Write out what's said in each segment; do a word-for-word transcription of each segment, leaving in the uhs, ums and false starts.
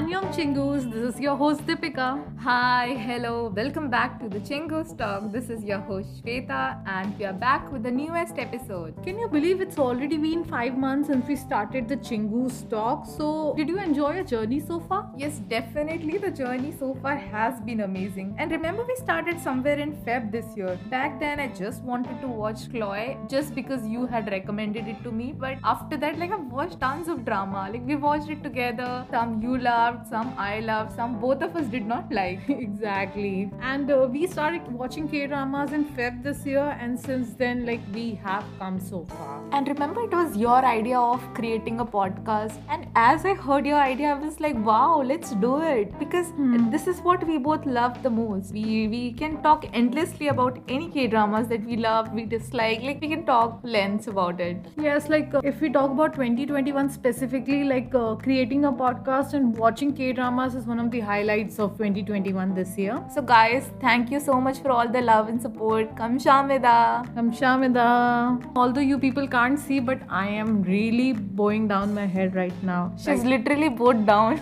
Annyeong Chingus, this is your host Deepika. Hi, hello, welcome back to the Chingus Talk. This is your host Shweta, and we are back with the newest episode. Can you believe it's already been five months since we started the Chingus Talk? So, did you enjoy your journey so far? Yes, definitely the journey so far has been amazing. And remember, we started somewhere in Feb this year. Back then, I just wanted to watch Chloe just because you had recommended it to me. But after that, like, I've watched tons of drama. Like, we watched it together. Some you loved, some I loved, some both of us did not like. Exactly. And uh, we started watching K-dramas in Feb this year, and since then, like, we have come so far. And remember, it was your idea of creating a podcast. And as I heard your idea, I was like, wow, let's do it. Because Hmm. this is what we both love the most. We we can talk endlessly about any K-dramas that we love, we dislike. Like, we can talk lengths about it. Yes, like uh, if we talk about twenty twenty-one specifically, like uh, creating a podcast and watching K-dramas is one of the highlights of twenty twenty-one this year. So guys, thank you so much for all the love and support. Kamshamida. Kamshamida. Although you people can't see, but I am really bowing down my head right now. She's Like- literally bowed down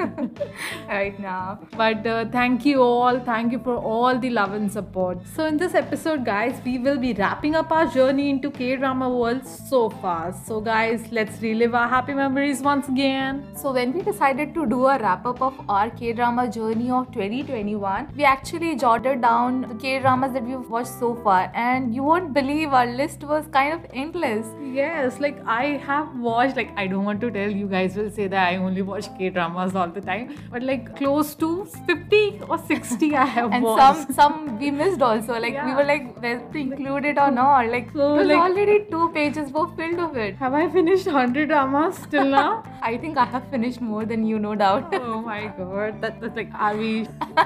right now. But uh, thank you all. Thank you for all the love and support. So in this episode, guys, we will be wrapping up our journey into K-drama world so fast. So guys, let's relive our happy memories once again. So when we decided to do a wrap-up of our K-drama journey of twenty twenty-one, we actually jotted down the K-dramas that we've watched so far, and you won't believe our list was kind of endless. Yes, like I have watched, like I don't want to tell, you guys will say that I only watch K-dramas all the time, but like close to fifty or sixty I have And watched. some some we missed also. Like, we Yeah. were like, whether to include it or not. Like, So, it was like- already two pages were filled of it. Have I finished one hundred dramas till now? I think I have finished more than you, no doubt. Oh my god, that, that's like, are we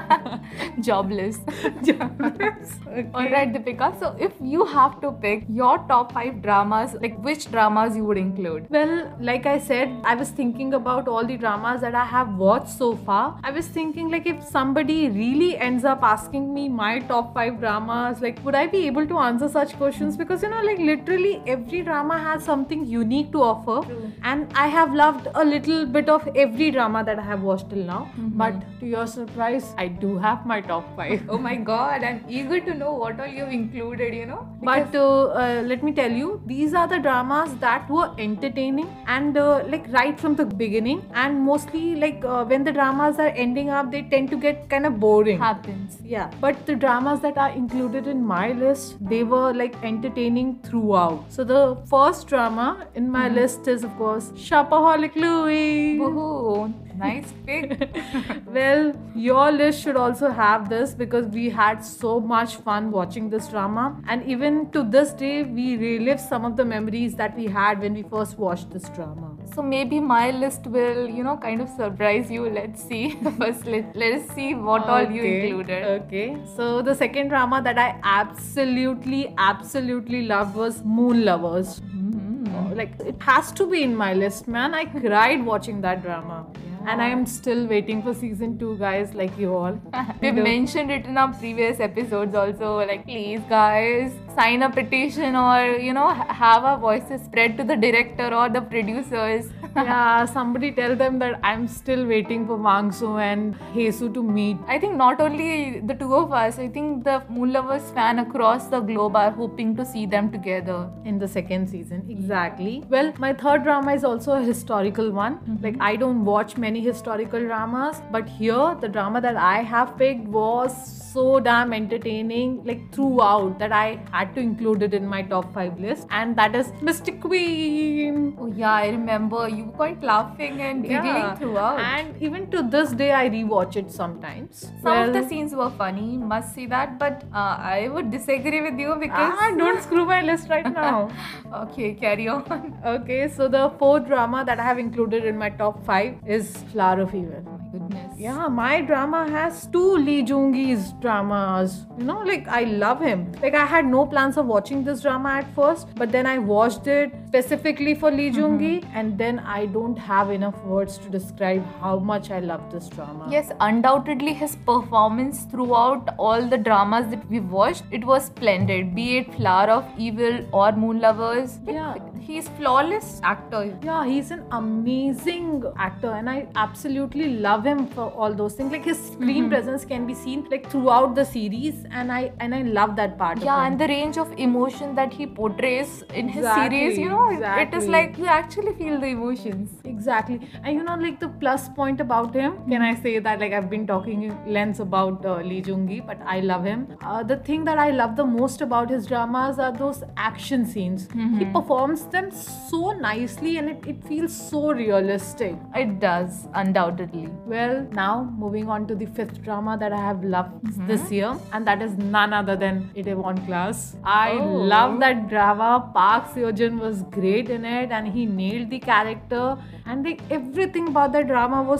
Jobless. jobless? Okay. Alright, Deepika. So if you have to pick your top five dramas, like which dramas you would include? Well, like I said, I was thinking about all the dramas that I have watched so far. I was thinking, like, if somebody really ends up asking me my top five dramas, like, would I be able to answer such questions? Because, you know, like, literally every drama has something unique to offer. True. And I have loved a little bit of every drama that I have watched till now. Mm-hmm. But to your surprise, I do have my top five. Oh my god, I'm eager to know what all you've included, you know? But uh, uh, let me tell you, these are the dramas that were entertaining and uh, like right from the beginning. And mostly, like uh, when the dramas are ending up, they tend to get kind of boring. Happens. Yeah, but the dramas that are included in my list, they were like entertaining throughout. So the first drama in my list is, of course, Shopaholic Louie. Woohoo! Nice pick. Well, your list should also have this because we had so much fun watching this drama, and even to this day we relive some of the memories that we had when we first watched this drama. So maybe my list will, you know, kind of surprise you. Let's see. First, let, let us see what all you Okay, included. Okay. So the second drama that I absolutely, absolutely loved was Moon Lovers. Mhm. Like, it has to be in my list, man. I cried watching that drama. And I am still waiting for season two, guys, like you all. We've You know. mentioned it in our previous episodes also. Like, please, guys, sign a petition or, you know, ha- have our voices spread to the director or the producers. Yeah, somebody tell them that I'm still waiting for Mangsu and Hesu to meet. I think not only the two of us, I think the Moon Lovers fan across the globe are hoping to see them together. In the second season, exactly. Well, my third drama is also a historical one. Like, I don't watch many historical dramas, but here the drama that I have picked was so damn entertaining, like throughout, that I had to include it in my top five list, and that is Mystic Queen. Oh yeah, I remember you were quite laughing and giggling Yeah. throughout. And even to this day, I rewatch it sometimes. Some of the scenes were funny, must see that, but uh, I would disagree with you because. Ah, don't screw my list right now. Okay, carry on. Okay, so the fourth drama that I have included in my top five is Flower of Evil. Oh my goodness. Yeah, my drama has two Lee Jung-gi's dramas. You know, like, I love him. Like, I had no plans of watching this drama at first, but then I watched it, specifically for Lee Jung-gi, and then I don't have enough words to describe how much I love this drama. Yes, undoubtedly his performance throughout all the dramas that we watched, it was splendid. Be it Flower of Evil or Moon Lovers. Yeah. He's flawless actor. Yeah, he's an amazing actor, and I absolutely love him for all those things. Like his screen Mm-hmm. presence can be seen like throughout the series, and I and I love that part. Yeah, of him. and the range of emotion that he portrays in his Exactly, series, you know, it- it is exactly. like you actually feel the emotions. Exactly. And you know, like the plus point about him, can I say that like I've been talking lens about uh, Lee Jung-gi, but I love him. Uh, the thing that I love the most about his dramas are those action scenes. He performs them so nicely, and it, it feels so realistic. It does, undoubtedly. Well, now moving on to the fifth drama that I have loved this year, and that is none other than Itaewon Class. I Oh. love that drama. Park Seo-joon was great in it, and he nailed the character, and like everything about the drama was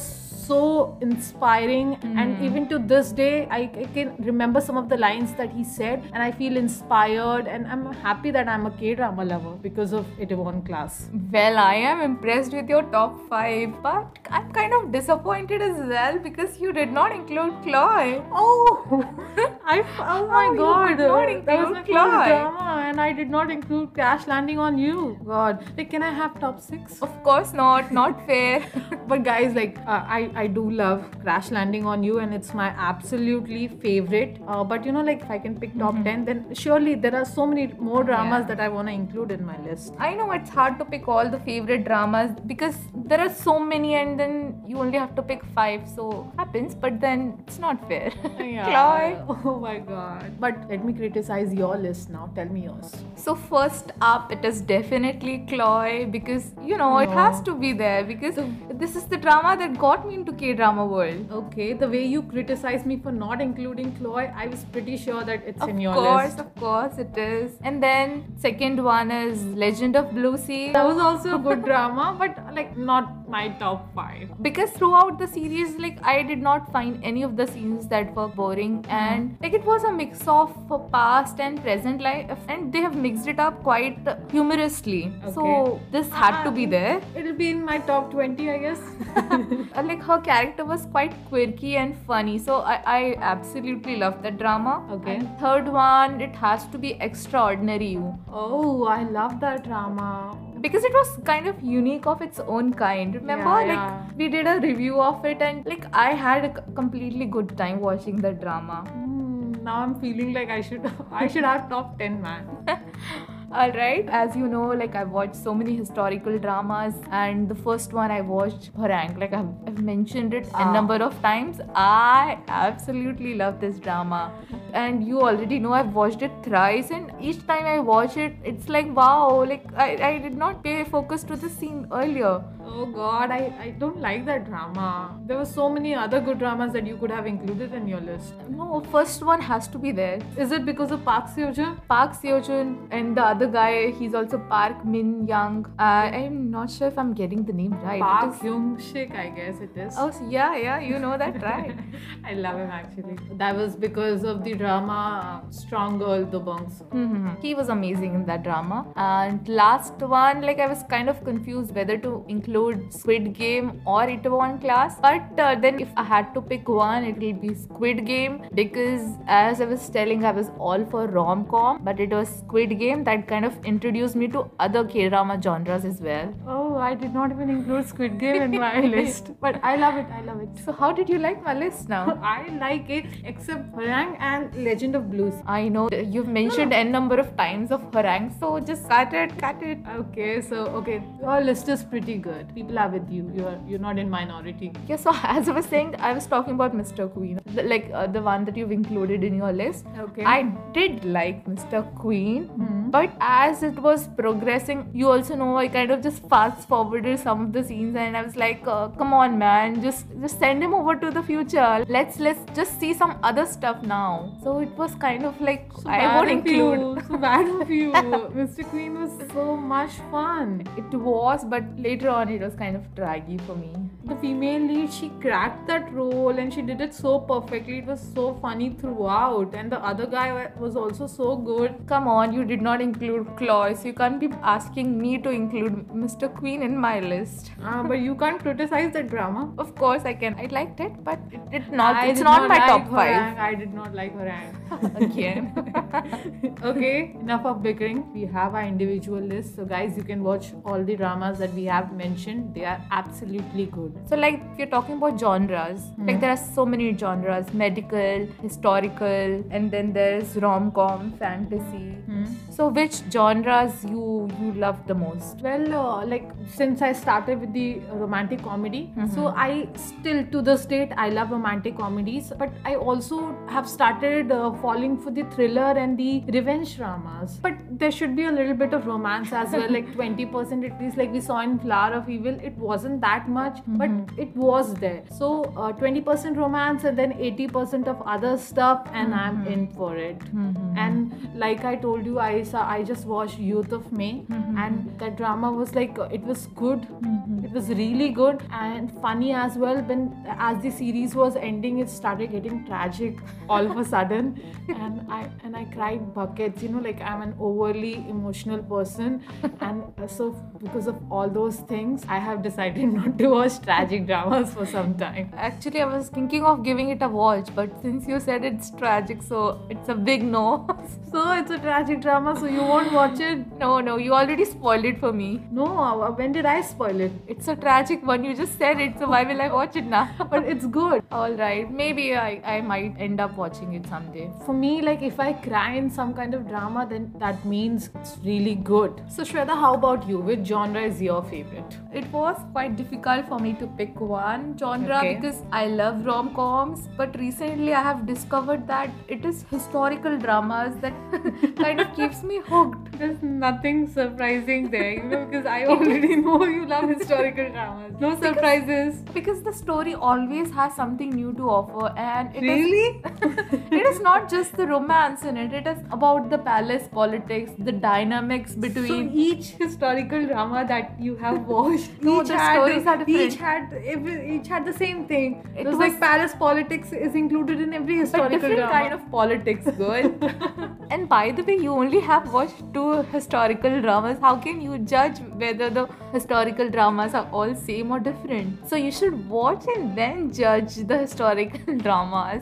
so inspiring. And even to this day, I, I can remember some of the lines that he said, and I feel inspired, and I'm happy that I'm a K-drama lover because of Itaewon Class. Well, I am impressed with your top five, but I'm kind of disappointed as well because you did not include Chloe. Oh, I oh my Oh, you god, did not that was my include first Chloe. drama, and I did not include Crash Landing on You. God, like, can I have top six? Of course not, not fair. But guys, like, uh, I I do love Crash Landing on You, and it's my absolutely favorite. Uh, but you know, like, if I can pick top ten, then surely there are so many more dramas Yeah. that I want to include in my list. I know it's hard to pick all the favorite dramas because there are so many and then you only have to pick five, so happens, but then it's not fair. Chloe. Oh my god. But let me criticize your list now. Tell me yours. So first up, it is definitely Chloe because you know it No. has to be there because this is the drama that got me into K-drama world. Okay, the way you criticize me for not including Chloe, I was pretty sure that it's Of in your course, list. of course it is. And then second one is Legend of Blue Sea. That was also a good drama, but like not my top five. Because throughout the series, like I did not find any of the scenes that were boring, and like it was a mix of uh, past and present life, and they have mixed it up quite uh, humorously. So Okay. this had to be there. It'll be in my top twenty, I guess. Uh, like her character was quite quirky and funny, so I, I absolutely loved that drama. Okay. And third one, it has to be Extraordinary You. Oh, I love that drama. Because it was kind of unique of its own kind. Remember, Yeah, like yeah. we did a review of it, and like I had a c- completely good time watching the drama. Hmm, now I'm feeling like I should I should have top ten, man. Alright, as you know, like I've watched so many historical dramas, and the first one I watched, Harang, like I've, I've mentioned it a Ah. number of times. I absolutely love this drama, and you already know I've watched it thrice, and each time I watch it, it's like wow, like I, I did not pay focus to the scene earlier. Oh god, I, I don't like that drama. There were so many other good dramas that you could have included in your list. No, first one has to be there. Is it because of Park Seo-joon? Park Seo-joon and the other guy, he's also Park Min Young. Uh, I'm not sure if I'm getting the name right. It Park is- Hyung-sik, I guess it is. Oh, so yeah, yeah, you know that, right? I love him actually. That was because of the drama uh, Strong Girl Do Bong Soon. Mm-hmm. He was amazing in that drama. And last one, like I was kind of confused whether to include Squid Game or Itaewon Class. But uh, then if I had to pick one, it will be Squid Game because as I was telling, I was all for rom-com, but it was Squid Game that kind of introduced me to other K-drama genres as well. Oh, I did not even include Squid Game in my list. But I love it, I love it. So how did you like my list now? I like it except Harang and Legend of Blues. I know you've mentioned n number of times of Harang, so just cut it, cut it. Okay, so okay, your list is pretty good. People are with you. You're you're not in minority. Yeah, so as I was saying, I was talking about Mister Queen, the, like uh, the one that you've included in your list. Okay. I did like Mister Queen, Hmm. but as it was progressing, you also know I kind of just fast forwarded some of the scenes, and I was like, uh, "Come on, man, just just send him over to the future. Let's let's just see some other stuff now." So it was kind of like So I bad won't of you. include. So bad of you. Mister Queen was so much fun. It was, but later on it was kind of draggy for me. The female lead, she cracked that role and she did it so perfectly. It was so funny throughout, and the other guy was also so good. Come on, you did not include Chloe, so you can't be asking me to include Mister Queen in my list. Uh, but you can't criticize that drama. Of course I can. I liked it, but it did not. I it's did not, not my like top five. Harang. I did not like Harang. Again. Okay, enough of bickering. We have our individual list. So guys, you can watch all the dramas that we have mentioned. They are absolutely good. So like if you're talking about genres, Hmm. like there are so many genres: medical, historical, and then there's rom-com, fantasy. Hmm. So which genres you you love the most? Well, uh, like since I started with the romantic comedy, so I still to this date I love romantic comedies, but I also have started uh, falling for the thriller and the revenge dramas. But there should be a little bit of romance as well, like twenty percent at least. Like we saw in Flower of Evil, it wasn't that much, but it was there. So uh, twenty percent romance and then eighty percent of other stuff, and I'm in for it. And like I told you, I saw I just watched Youth of May, and that drama was like uh, it was good. It was really good and funny as well. When as the series was ending, it started getting tragic all of a sudden, and I and I cried buckets. You know, like I'm an overly emotional person, and uh, so because of all those things, I have decided not to watch tragic dramas for some time. Actually, I was thinking of giving it a watch, but since you said it's tragic, so it's a big no. So it's a tragic drama, so you won't watch it? No, no, you already spoiled it for me. No, uh, when did I spoil it? It's a tragic one. You just said it, so why will I watch it now? But it's good. All right, maybe I, I might end up watching it someday. For me, like if I cry in some kind of drama, then that means it's really good. So Shweta, how about you? Which genre is your favorite? It was quite difficult for me to pick one genre Okay. because I love rom-coms, but recently I have discovered that it is historical dramas that kind of keeps me hooked. There's nothing surprising there, you know, because I already know you love historical dramas. No surprises. Because the story always has something new to offer, and it is Really? it is not just the romance in it, it is about the palace politics, the dynamics So between each historical drama that you have watched, No, each the had, stories are different. Each had every- each had the same thing. It It was, was- like palace politics is included in every but historical different drama. kind of politics, girl. And by the way, you only have watched two historical dramas. How can you judge whether the historical dramas are all same or different? So you should watch and then judge the historical dramas.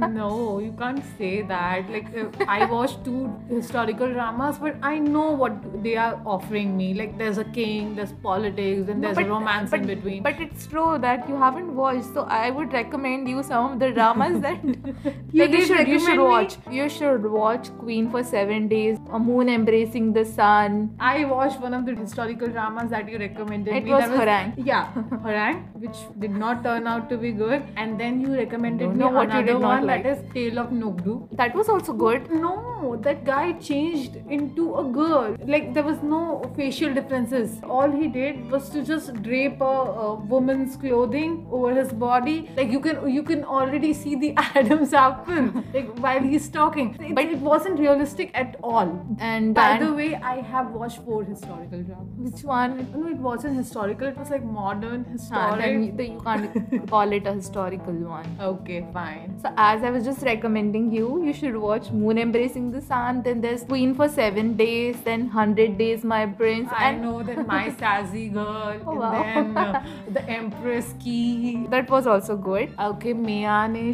No, you can't say that. Like uh, I watched two historical dramas, but I know what they are offering me. Like there's a king, there's politics, and there's But- a romance but, in between. But it's true that you haven't watched, so I would recommend you some of the dramas that You like did you should you should recommend me? watch. You should watch Queen for Seven Days, A Moon Embracing the Sun. I watched one of the historical dramas that you recommended It me. was That Harang. Yeah, Harang, which did not turn out to be good. And then you recommended Don't me know what you another did not one like. that is Tale of Nogdu. That was also good. No, that guy changed into a girl. Like there was no facial differences. All he did was to just drape a, a woman's clothing over his body. Like you can you can already see the Adam's apple like while he's talking. It, but it wasn't realistic at all. And By then- the way, I have watched four historical dramas. Which one? No, it wasn't historical. It was like modern Ah, historic. then you, then you can't call it a historical one. Okay, fine. So as I was just recommending you, you should watch Moon Embracing the Sun. Then there's Queen for Seven Days. Then Hundred Days, My Prince. I and know that my sassy girl, Oh, and wow. then uh, the Empress Key. that was also good. Okay, Miyane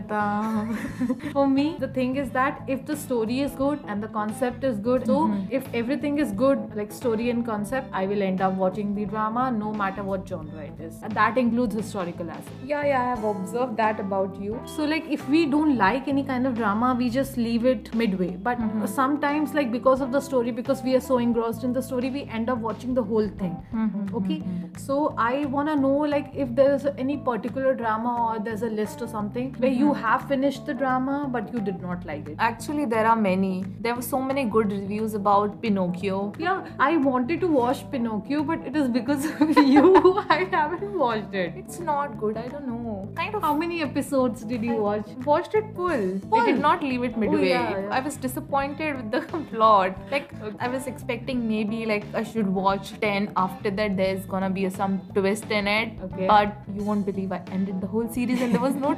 Shweta. For me, the thing is that if the story is good and the concept is good, so if everything is good, like story and concept, I will end up watching the drama no matter what genre it is. And that includes historical as well. Yeah, yeah, I have observed that about you. So like if we don't like any kind of drama, we just leave it midway. But sometimes like because of the story, because we are so engrossed in the story, we end up watching the whole thing. Okay. So I wanna know like if there's any particular drama or there's a list or something where you have finished the drama but you did not like it. Actually, there are many. There were so many good reviews about Pinocchio. Yeah, I wanted to watch Pinocchio, but it is because of you I haven't watched it. It's not good. I don't know. Kind of How many episodes did you watch? watched it full. Full? I did not leave it midway. yeah, yeah. I was disappointed with the plot. Like I was expecting maybe like I should watch ten. After that, there's gonna be some twist in it. Okay. But you won't believe I ended the whole series and there was no twist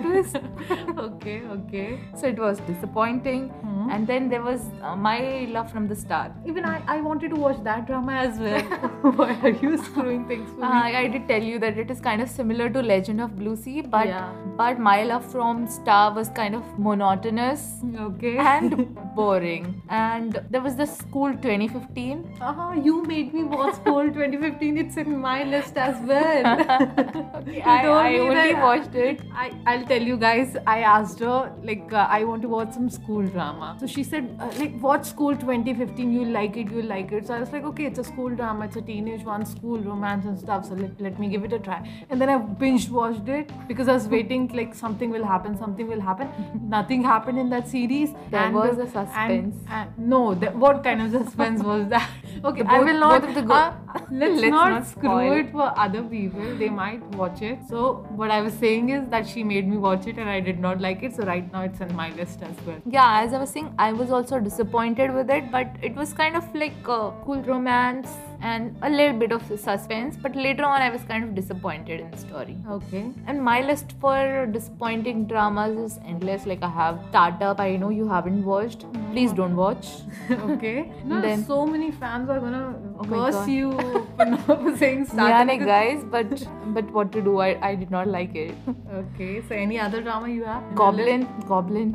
twist. Okay, okay. So it was disappointing. Hmm. And then there was uh, My Love from the Start. Even I, I wanted to watch that drama as well. Why are you screwing things for Uh, me? I did tell you that it is kind of similar to Legend of Blue Sea, but Yeah. but My Love from Star was kind of monotonous Okay. and boring. And there was the School twenty fifteen. Uh-huh, you made me watch School twenty fifteen. It's in my list as well. Okay, You I, told I me only that- watched it. I, I'll tell you guys, I asked her, like, uh, I want to watch some school drama. So she said, uh, like, watch School twenty fifteen, you'll like it, you'll like it. So I was like, okay, it's a school drama, it's a teenage one, school romance and stuff. So let, let me give it a try. And then I binge watched it because I was waiting, like, something will happen, something will happen. Nothing happened in that series. There and, was a and- suspense. and- no, the, what kind of suspense was that? Okay, The I both- will not. both of the go- uh, let's, Let's not, not screw spoil. it for other people. They might watch it. So what I was saying is that she made me watch it and I did not like it. So right now it's on my list as well. Yeah, as I was saying, I was also disappointed with it, but it was kind of like a cool romance and a little bit of suspense. But later on, I was kind of disappointed in the story. Okay. And my list for disappointing dramas is endless. Like I have Startup. I know you haven't watched. Please don't watch. Okay. No, Then- so many fans are gonna Oh my curse God. you for not saying Yeah, startup. like, guys, but but what to do? I, I did not like it. Okay. So any other drama you have? in your Goblin, Goblin.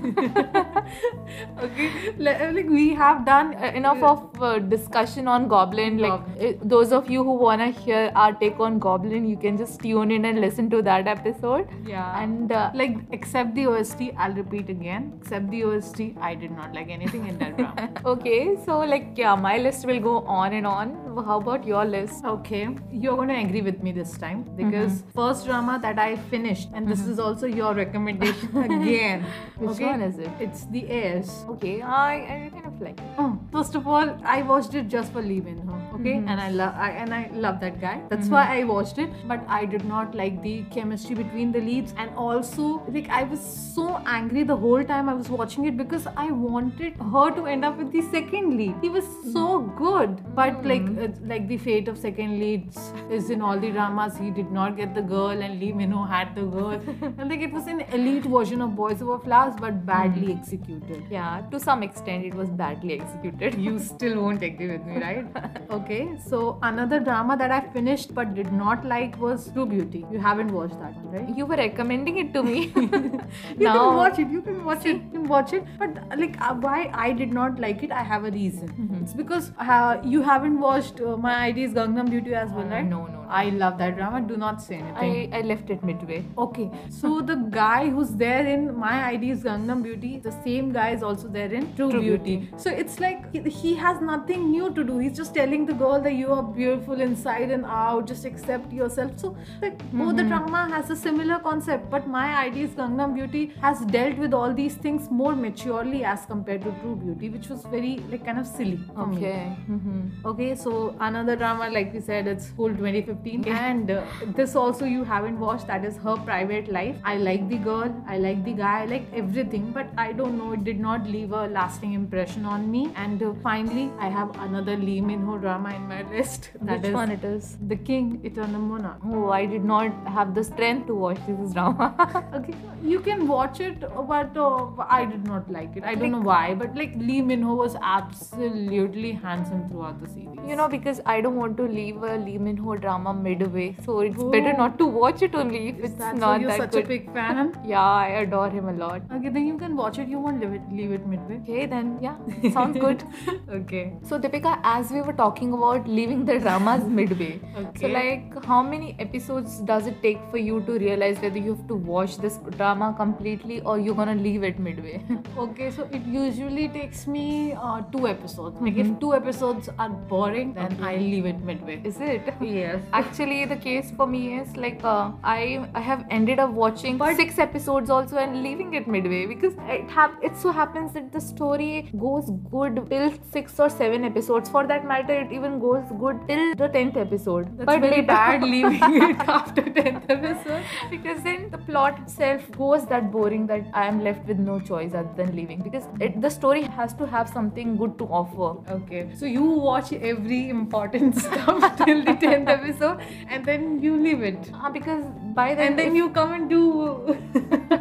list? Okay. Le- Like we have done Uh, enough of uh, discussion on Goblin. Like Goblin. uh, those of you who wanna hear our take on Goblin, you can just tune in and listen to that episode. Yeah. And uh, Like, except the O S T, I'll repeat again. Except the O S T, I did not like anything in that drama. okay, so like yeah, my list will go on and on. How about your list? Okay, you're going to agree with me this time because first drama that I finished, and this is also your recommendation again. Which okay? one is it? It's The Heirs. Okay, I, I kind of like it. Oh, first of all, I watched it just for Lee Min Ho, okay, and I love I, and I love that guy. That's why I watched it. But I did not like the chemistry between the leads, and also like I was so angry the whole time I was watching it because I wanted her to end up with the second lead. He was so good, but like it's like the fate of second leads is in all the dramas. He did not get the girl, and Lee Min Ho had the girl, and like it was an elite version of Boys Over Flowers, but badly executed. Yeah, to some extent it was badly executed. You still won't agree with me, right? Okay, so another drama that I finished but did not like was True Beauty. You haven't watched that one, right? You were recommending it to me. You Now- can watch it. You can watch it. You can watch it. But like, uh, why I did not like it? I have a reason. It's because uh, you haven't watched uh, My I D is Gangnam Beauty as well, Uh, right? no, no, no. I love that drama. Do not say anything. I, I left it midway. Okay, so the guy who's there in My I D is Gangnam Beauty, the same guy is also there in True, True Beauty. Beauty. So it's like he, he has nothing new to do. He's just telling the girl that you are beautiful inside and out, just accept yourself. So like both the drama has a similar concept, but My I D is Gangnam Beauty has dealt with all these things more maturely as compared to True Beauty, which was very like kind of silly for me. Okay. Mm-hmm. Okay, so another drama, like we said, it's School twenty fifteen, and uh, this also you haven't watched. That is Her Private Life. I like the girl, I like the guy, I like everything, but I don't know, it did not leave a lasting impression on me. And uh, finally, I have another Lee Min Ho drama in my list. That Which is one it is? The King, Eternal Monarch. Oh, I did not have the strength to watch this drama. Okay, you can watch it, but uh, I did not like it. I don't know why, but like Lee Min Ho was absolutely handsome throughout the series. You know, because I don't want to leave a Lee Min Ho drama midway, so it's Oh. better not to watch it only if Is it's that so not you're that such good. a big fan? Yeah, I adore him a lot. Okay, then you can watch it. You won't leave it, leave it midway. Okay, then yeah, sounds good. Okay. So Deepika, as we were talking about leaving the dramas midway, so Okay. like how many episodes does it take for you to realize whether you have to watch this drama completely or you're gonna leave it midway? Okay, so it usually takes me uh, two episodes. Like if two episodes are boring, then I leave it midway. Is it? Yes. Actually, the case for me is like uh, I I have ended up watching six episodes also and leaving it midway because it hap- it so happens that the story goes good till six or seven episodes. For that matter, it even goes good till the tenth episode. That's but very later- bad leaving it after tenth episode. because then the plot itself goes that boring that I am left with no choice other than leaving because it, the story has to have something good to offer. Okay, so you watch every important stuff till the tenth episode and then you leave it. Uh, because by then And then if- you come and do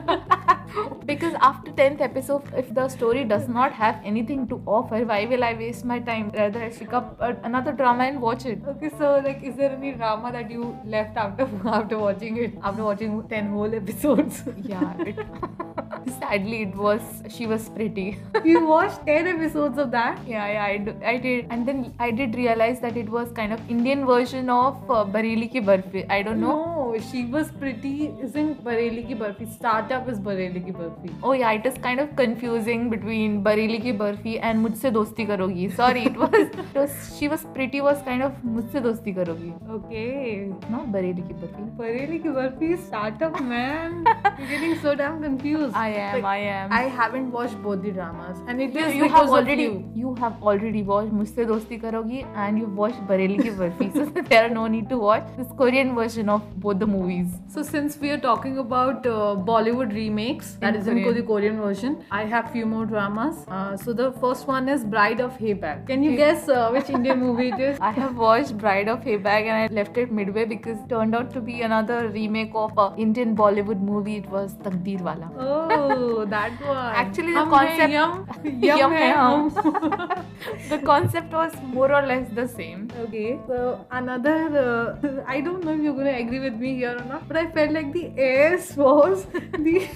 Because after tenth episode, if the story does not have anything to offer, why will I waste my time? Rather, I pick up uh, another drama and watch it. Okay, so like, is there any drama that you left after after watching it? After watching ten whole episodes? Yeah. It, sadly, it was. She was pretty. You watched ten episodes of that? Yeah, yeah, I, do, I did. And then I did realize that it was kind of Indian version of uh, Bareilly Ki Barfi. I don't know. No, She Was Pretty isn't Bareilly Ki Barfi. Startup is Bareilly Ki Barfi. Oh yeah, it is kind of confusing between Bareilly Ki Barfi and Mujhse Dosti Karogi. Sorry, it was, it was She Was Pretty was kind of Mujhse Dosti Karogi. Okay. Not Bareilly Ki Barfi. Bareilly Ki Barfi is Startup, man. You're getting so damn confused. I am, Like, I am. I haven't watched both the dramas, and it you, is you because have of already you. you have already watched Mujhse Dosti Karogi and you've watched Bareilly Ki Barfi. So there are no need to watch this Korean version of both the movies. So since we are talking about uh, Bollywood remakes, that In is in Korean. the Korean version, I have few more dramas. Uh, so the first one is Bride of Haybag. Can you guess uh, which Indian movie it is? I have watched Bride of Haybag and I left it midway because it turned out to be another remake of a Indian Bollywood movie. It was Takdeer Wala. Oh, that one. Actually, the Hum concept hai yum, yum, Yum hai hai hum. The concept was more or less the same. Okay, so another, uh, I don't know if you're going to agree with me here or not, but I felt like the airs was, the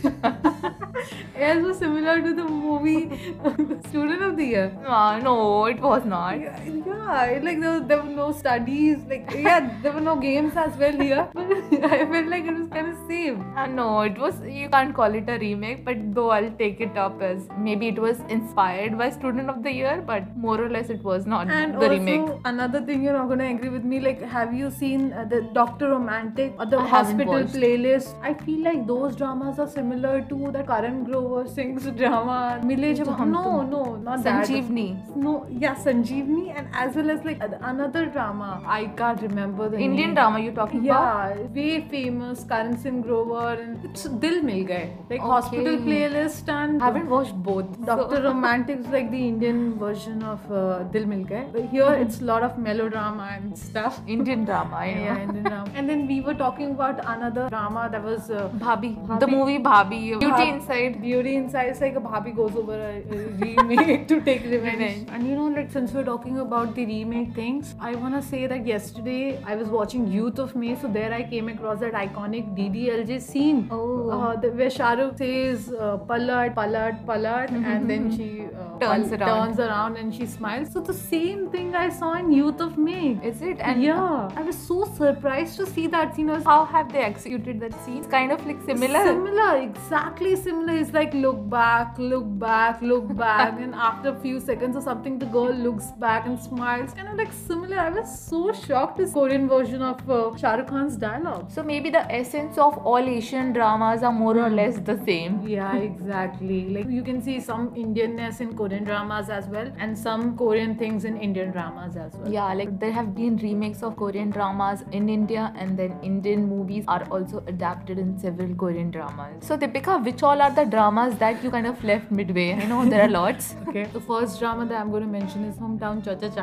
airs was similar to the movie Student of the Year. Uh, no, it was not. Yeah, yeah, like there, there were no studies, like, yeah, there were no games as well here, but I felt like it was kind of same. Uh, no, it was, you can't call it a remake, but though I'll take it up as maybe it was inspired by Student of the Year, but more or less it was not And the also, remake. another thing you're not going to agree with me, like, have you seen uh, the Doctor Romantic or the I haven't Hospital watched. Playlist? I feel like those dramas are similar to the Karan Grover sings drama. Mile Jab- Hum no, Tum. no, not that. Sanjeevni. No, yeah, Sanjeevni, and as well as like another drama. I can't remember the Indian name. drama you're talking about? Yeah, way famous. Karan Singh Grover, and it's Dil Mil Gaye. Like Okay. Hospital Playlist and I haven't watched both. Doctor So- Romantic is like the Indian version of uh, Dil Mil Gaye. But here it's a lot of melodrama and stuff. Indian drama, I know. Yeah, Indian drama. And then we were talking about another drama that was uh, Bhabhi. Bhabhi. The movie Bhabhi. Beauty Bhab- Inside. Beauty Inside. It's like a Bhabhi goes over a, a remake to take revenge. Revenge. And you know, like since we're talking about the remake things, I wanna say that yesterday I was watching Youth of May, so there I came across that iconic D D L J scene. Oh. Uh, the, where Shah Rukh says uh, palat, palat, palat, and then she uh, Turns pal- around. turns around and she smiles. So the same thing I saw in Youth of May. Is it? And Yeah, I was so surprised to see that scene. I was how have they executed that scene? It's kind of like similar. Similar, exactly similar. It's like look back, look back, look back, and after a few seconds or something, the girl looks back and smiles. Kind of like similar. I was so shocked. This Korean version of uh, Shah Rukh Khan's dialogue. So maybe the essence of all Asian dramas are more or less the same. Yeah, exactly. Like you can see some Indianness in Korean dramas as well, and some Korean things in Indian dramas as well. Yeah, like there have been remakes of Korean dramas in India, and then Indian movies are also adapted in several Korean dramas. So Deepika, which all are the dramas that you kind of left midway? I know there are lots. Okay. The first drama that I'm going to mention is Hometown Cha Cha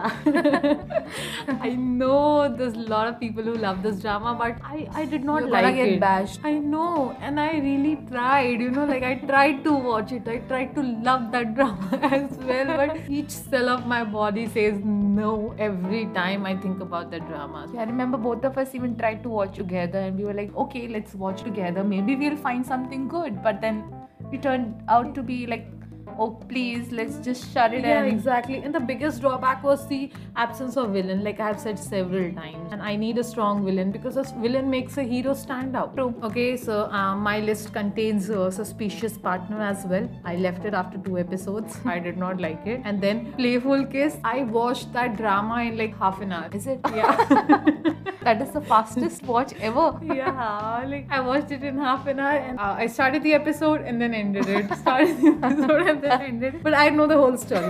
Cha. I know there's a lot of people who love this drama, but I, I did not You're like gonna get it. bashed. I know, and I really tried. You know, like I tried to watch it. I tried to love that drama as well, but each cell of my body says no every time I think about that drama. Yeah, I remember both of us even tried to watch together, and we were like, okay, let's watch together. Maybe we'll find something good. But then it turned out to be like, oh, please, let's just shut it Yeah, in. exactly. And the biggest drawback was the absence of villain, like I have said several times. And I need a strong villain because a villain makes a hero stand out. True. Okay, so um, my list contains a suspicious partner as well. I left it after two episodes. I did not like it. And then Playful Kiss. I watched that drama in like half an hour. Is it? Yeah. That is the fastest watch ever. Yeah, like I watched it in half an hour, and uh, I started the episode and then ended it. Started the episode and then ended it. But I know the whole story.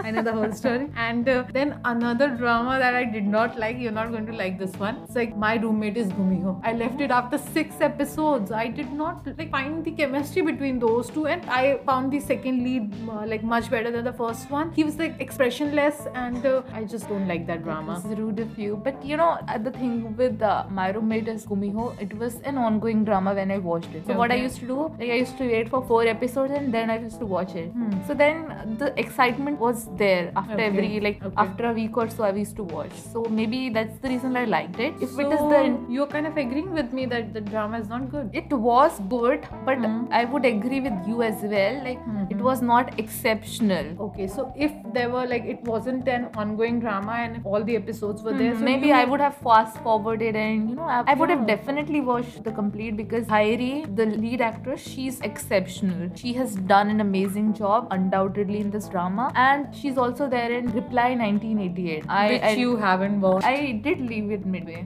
I know the whole story. And uh, then another drama that I did not like, you're not going to like this one. It's like My Roommate is Gumiho. I left it after six episodes. I did not like find the chemistry between those two, and I found the second lead uh, like much better than the first one. He was like expressionless, and uh, I just don't like that drama. It's rude of you. But you know, uh, the thing with uh, My Roommate is Gumiho, it was an ongoing drama when I watched it. So Okay. what I used to do, like I used to wait for four episodes and then I used to watch it. Hmm. So then the excitement was there after Okay. every, like Okay. after a week or so I used to watch. So maybe that's the reason I liked it. If So it is the, you're kind of agreeing with me that the drama is not good. it was good, but Hmm. I would agree with you as well. Like it was not exceptional. Okay, so if there were like it wasn't an ongoing drama and if all the episodes were there, Mhm. so Maybe you- I would have fast forwarded and you know I, I would have Yeah. definitely watched the complete because Hairi, the lead actress, she's exceptional. She has done an amazing job undoubtedly in this drama, and she's also there in Reply nineteen eighty-eight. I, which I, you haven't watched. I did leave it midway.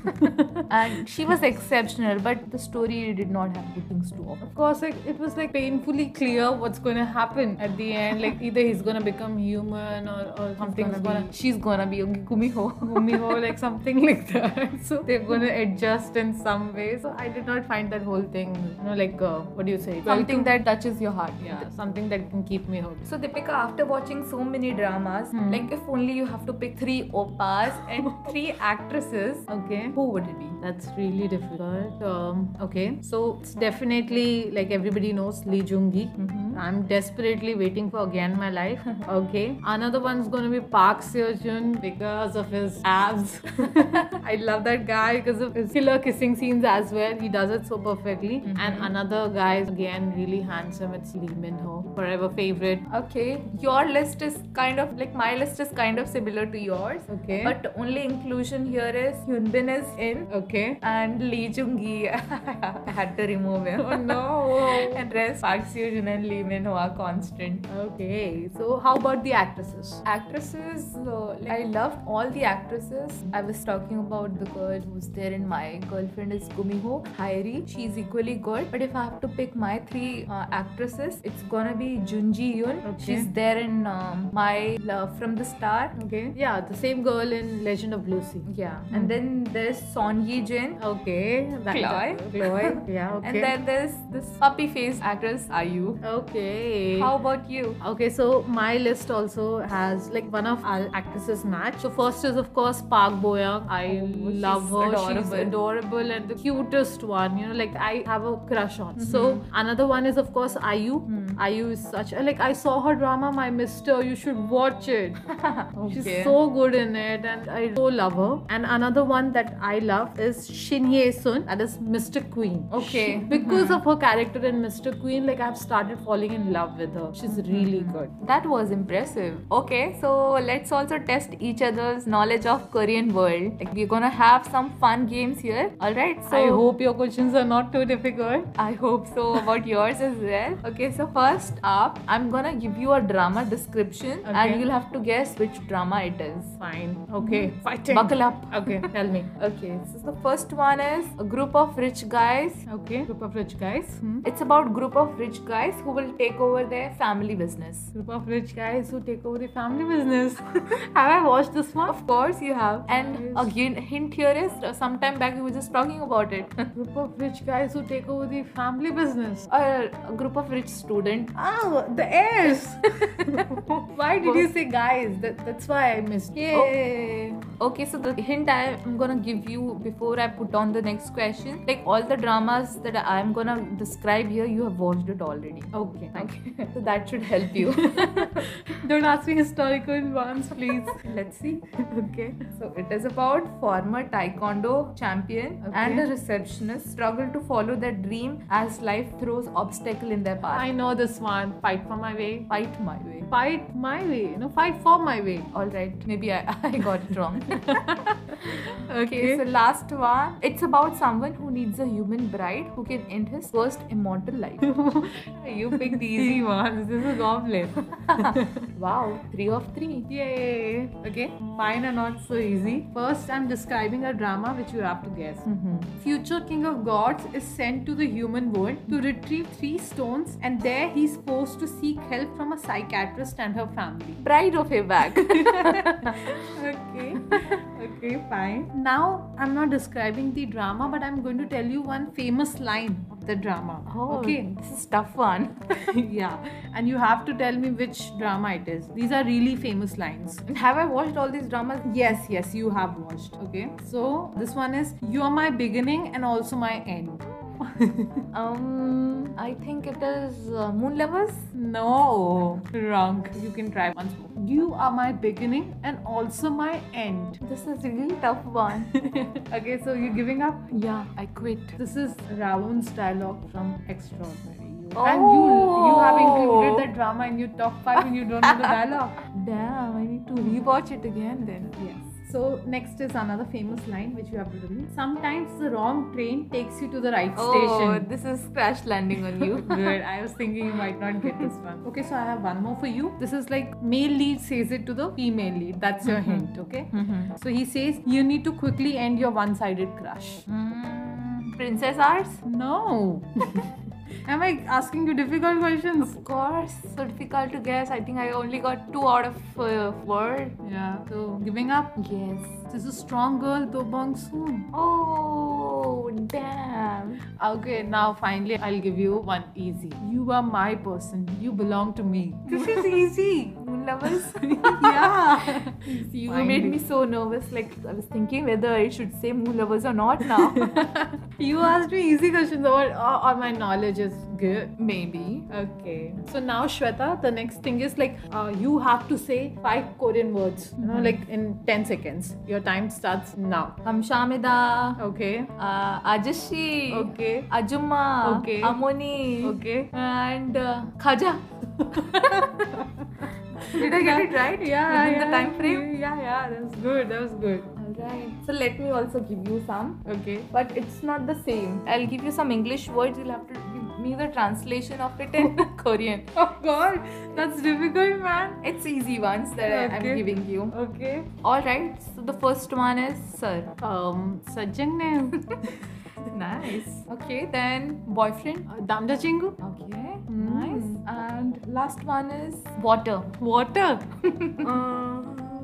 And she was exceptional, but the story did not have good things to offer. Of course, like it was like painfully clear what's going to happen at the end. Like either he's gonna become human or, or something's Gonna gonna, be, she's gonna be Gumiho. Gumiho, like something like that. So they're gonna adjust in some way. So I did not find that whole thing, you know, like uh, what do you say? Something that touches your heart. yeah, something that can keep me hooked. So Deepika, after watching so many dramas, Hmm. like if only you have to pick three oppas and three actresses, Okay. who would it be? That's really difficult. Um, okay, so it's definitely like everybody knows Lee Jung-gi. I'm desperately waiting for Again My Life. Okay, another one's gonna be Park Seo-joon because of his abs. I love that guy because of his killer kissing scenes as well. He does it so perfectly. And another guy is again really handsome. It's Lee Min-ho, forever favorite. Okay, your list is kind of like my list is kind of similar to yours. Okay. But only inclusion here is Hyun Bin is in Okay. and Lee Jung Gi. I had to remove him. Oh no. And rest Park Seo Joon and Lee Min Ho are constant. Okay, so how about the actresses? Actresses, uh, like, I loved all the actresses. I was talking about the girl who's there in My Girlfriend is Gumiho, Hairi. She's equally good. But if I have to pick my three uh, actresses, it's gonna be Jun Ji Yoon. Okay. She's there in um, My Love from the Start. Okay. Yeah, the same girl in Legend of Lucy. Yeah. And then there's Son Ye Jin. Okay. that- Chloe. Chloe. Yeah, okay. And then there's this puppy face actress, Ayu. Okay. How about you? Okay, so my list also has like one of our actresses match. So first is of course Park Bo Young. I Oh, love she's her. adorable. She's adorable and the cutest one. You know, like I have a crush on. Mm-hmm. So another one is of course Ayu. Hmm. Ayu is such a like I saw her drama My Mister. You should watch it. She's Okay. so good in it, and I so love her. And another one that I love is Shin Ye Sun. That is Mister Queen. Okay. She- because of her character in Mister Queen, like I've started falling in love with her. She's really good. That was impressive. Okay, so let's also test each other's knowledge of Korean world. Like we're gonna have some fun games here. Alright, so I hope your questions are not too difficult. I hope so about yours as well. Okay, so first up, I'm gonna give you a drama description Okay. and you'll have to guess which drama it is. Fine. Okay. Fighting. Buckle up. Okay. Tell me. Okay, so the first one is a group of rich guys. Okay. Group of rich guys. Hmm. It's about group of rich guys who will take over their family business. Group of rich guys who take over the family business. Have I watched this one? Of course you have. And Nice. again, hint here is uh, sometime back we were just talking about it. Group of rich guys who take over the family business. a, a group of rich students. Oh, the heirs. Why did you say guys? That, that's why I missed. Yay. Okay, so the hint I am gonna give you before I put on the next question, like all the dramas that I am gonna describe here, you have watched it already. Okay. Okay, so that should help you. Don't ask me historical ones, please. Let's see. Okay. So it is about former taekwondo champion Okay. and a receptionist struggle to follow their dream as life throws obstacle in their path. I know this one. Fight for my way. Fight my way. Fight my way. No, fight for my way. All right, maybe I, I got it wrong. Okay, so last one. It's about someone who needs a human bride who can end his first immortal life. You picked the easy ones. This is Goblin. Wow, three of three. Yay. Okay, mine are not so easy. First, I'm describing a drama which you have to guess. Mm-hmm. Future king of gods is sent to the human world to retrieve three stones, and there he's forced to seek help from a psychiatrist and her family. Bride of Abak. Okay. Okay, fine. Now, I'm not describing the drama, but I'm going to tell you one famous line of the drama. Oh, okay. This is tough one. Yeah. And you have to tell me which drama it is. These are really famous lines. And have I watched all these dramas? Yes, yes, you have watched. Okay. So, this one is You Are My Beginning and Also My End. um, I think it is uh, Moon Lovers. No, wrong. You can try once more. You are my beginning and also my end. This is a really tough one. Okay, so you're giving up? Yeah, I quit. This is Ravan's dialogue from Extraordinary. You. Oh. And you you have included that drama in your top five and you don't know the dialogue. Damn, I need to rewatch it again then. Yes. So next is another famous line which you have to tell me. Sometimes the wrong train takes you to the right Oh, station. this is crash landing on you. Good. I was thinking you might not get this one. Okay, so I have one more for you. This is like male lead says it to the female lead. That's your hint, okay? Mm-hmm. So he says you need to quickly end your one-sided crush. Mm, Princess Arts? No. Am I asking you difficult questions? Of course. So difficult to guess. I think I only got two out of uh, four. Yeah. So giving up? Yes. This is strong girl, Do Bong Soon. Oh, damn. Okay, now finally I'll give you one easy. You are my person. You belong to me. This is easy. Moon Lovers? Yeah. You Finally. made me so nervous. Like, I was thinking whether I should say Moon Lovers or not now. You asked me easy questions about or, or my knowledge is good. Maybe. Okay. So now Shweta, the next thing is like uh, you have to say five Korean words. You know, like in ten seconds. Your time starts now. Kamshamida. Okay. Uh, Ajashi. Okay. Ajumma. Okay. Amoni. Okay. And uh, Khaja. Did I get it right? Yeah. Within yeah. the time frame? Yeah, yeah. That was good. That was good. Alright. So let me also give you some. Okay. But it's not the same. I'll give you some English words. You'll have to give me the translation of it in Korean. Oh God, that's difficult, man. It's easy ones that I- Okay. I'm giving you. Okay. Alright. So the first one is Sir. Um, Sajjang Nice. Okay, then boyfriend. Damda Chingu. Okay, Mm. nice. And last one is water. Water. uh,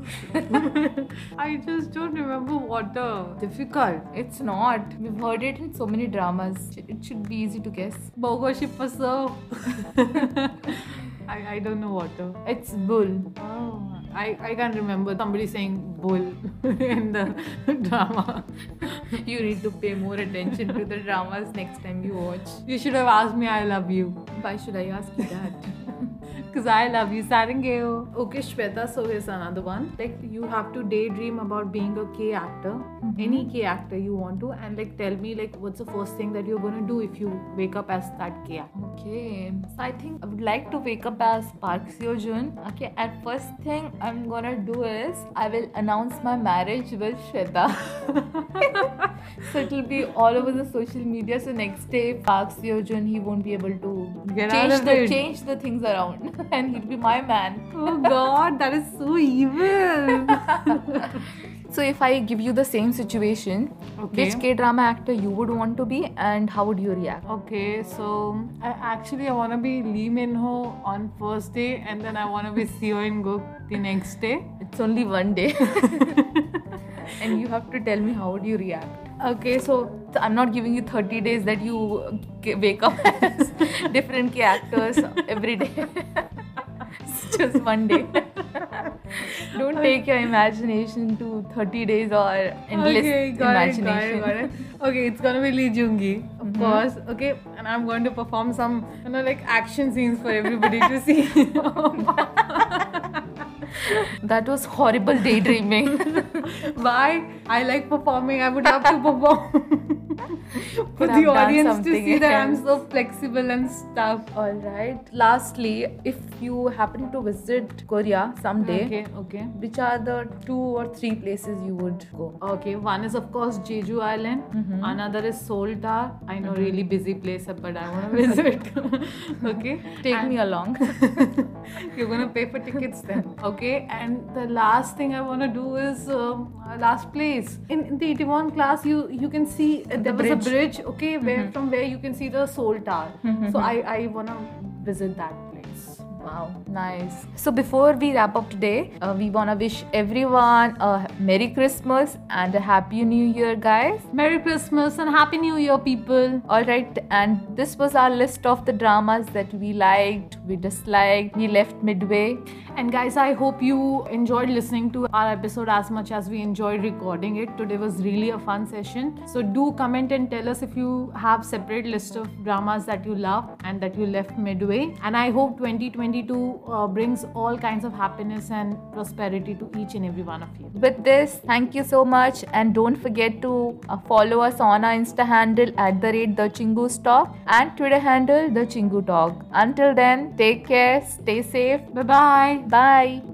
I just don't remember water. Difficult. It's not. We've heard it in so many dramas. It should be easy to guess. Bogoshi Paso. I, I don't know water. It's bull. Oh, I, I can't remember somebody saying bull in the drama. You need to pay more attention to the dramas next time you watch. You should have asked me I love you. Why should I ask you that? Because I love you, Sarangeo. Okay, Shweta, so here's another one. Like, you have to daydream about being a K actor, Mm-hmm. any K actor you want to, and like tell me like what's the first thing that you're gonna do if you wake up as that K actor. Okay, so I think I would like to wake up as Park Seo Joon. Okay, and first thing I'm gonna do is I will announce my marriage with Shweta. So it'll be all over the social media. So next day, Park Seo Joon, he won't be able to Get change out of the it. change the things around, and he'll be my man. Oh God, that is so evil. So if I give you the same situation, Okay. which K-drama actor you would want to be, and how would you react? Okay, so I actually I wanna be Lee Min Ho on first day, and then I wanna be Seo In Guk the next day. It's only one day, and you have to tell me how would you react. Okay, so So I'm not giving you thirty days that you g- wake up as different K actors every day. It's just one day. Don't take your imagination to thirty days or endless okay, got imagination. It, got it, got it. Okay, it's gonna be Lee Joong-gi, of Mhm. course. Okay, and I'm going to perform some, you know, like action scenes for everybody to see. That was horrible daydreaming. Why? I like performing. I would love to perform. for Could the have done audience to something see that I'm else. so flexible and stuff. All right. Lastly, if you happen to visit Korea someday, Okay, okay. which are the two or three places you would go? Okay, one is of course Jeju Island. Mhm. Another is Seoul Tower. I know, really busy place, but I want to visit. Okay, Take And- me along. You're gonna pay for tickets then, okay? And the last thing I wanna do is um, uh, last place in, in the Itaewon class. You you can see uh, there was bridge. a bridge, okay, where from where you can see the Seoul Tower. So I I wanna visit that place. Wow, nice. So before we wrap up today, uh, we wanna wish everyone a Merry Christmas and a Happy New Year, guys. Merry Christmas and Happy New Year, people. All right, and this was our list of the dramas that we liked, we disliked, we left midway. And guys, I hope you enjoyed listening to our episode as much as we enjoyed recording it. Today was really a fun session. So do comment and tell us if you have separate list of dramas that you love and that you left midway. And I hope twenty twenty-two uh, brings all kinds of happiness and prosperity to each and every one of you. With this, thank you so much, and don't forget to uh, follow us on our Insta handle at the rate the Chingu Talk and Twitter handle the Chingu Talk. Until then, take care, stay safe. Bye bye. Bye.